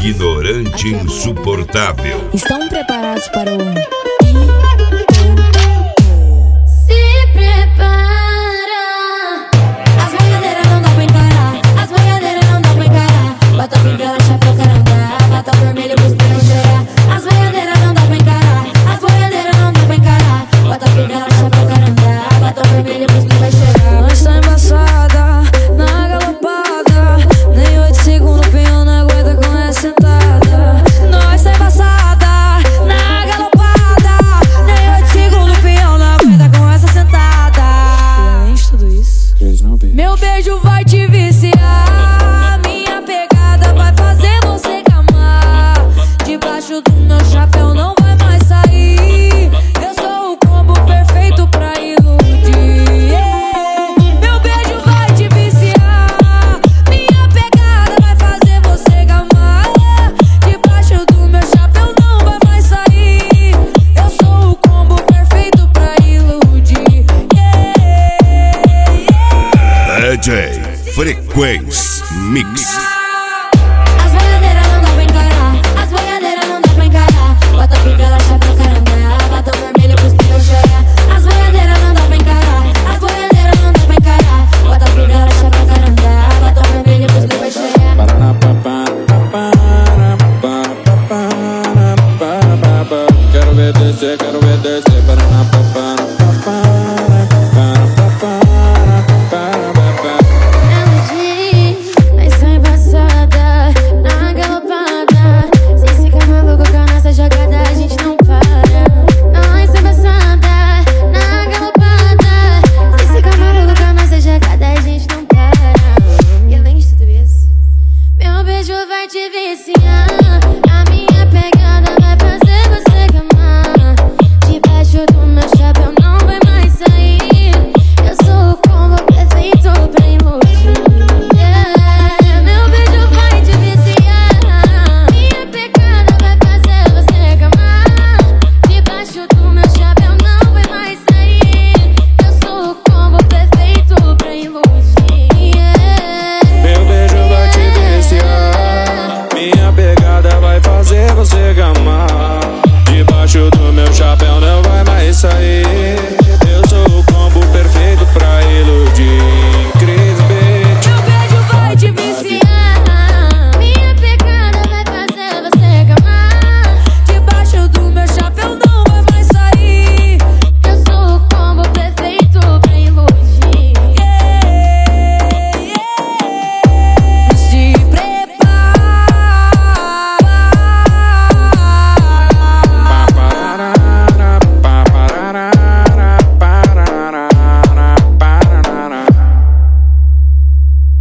ignorante insuportável. Estão preparados para o... Se prepara. As boiadeiras não dá pra encarar. As boiadeiras não dá pra encarar. Bota fivela, chapéu, caranga. Bota vermelho pros pés chorar. As boiadeiras não dá pra encarar. As boiadeiras não dá pra encarar. Bota fivela, chapéu, caranga. Bota vermelho pros pés chorar. Nós tá embaçada, na galopada. Nem 8 segundos o peão não aguenta com essa sentada. Nós tá embaçada, na galopada. Nem 8 segundos o peão não aguenta com essa sentada. E além de tudo isso, meu beijo vai te viciar. Minha pegada vai fazer você gamar. Debaixo do meu chapéu não vai mais sair. Eu sou o combo perfeito pra iludir. Meu beijo vai te viciar. Minha pegada vai fazer você gamar. Debaixo do meu chapéu não vai mais sair. Eu sou o combo perfeito pra iludir. DJ Frequência Mix. As boiadeiras não dá pra encarar. As boiadeiras não dá pra encarar. Bota fivela, chapéu, caranga. Bota vermelho pros pés chorar. As boiadeiras não dá pra encarar. As boiadeiras não dá pra encarar. Bota fivela, chapéu, caranga. Bota vermelho pros pés chorar. Quero ver descer, quero ver descer. Ela diz, mas tá embaçada, na galopada. Se ficar maluco com a nossa jogada, a gente não para. Nós tá embaçada, na galopada. Se ficar maluco com a nossa jogada, a gente não para. E além de tudo isso, meu beijo vai te viciar. A minha pegada vai fazer você gamar. Debaixo do meu chapéu não vai mais sair. Eu sou o combo perfeito pra iludir. Meu beijo vai te viciar. Minha pegada vai fazer você gamar. Debaixo do meu chapéu não vai mais sair. Eu sou o combo perfeito pra iludir. Meu beijo vai te viciar. Minha pegada vai fazer você gamar.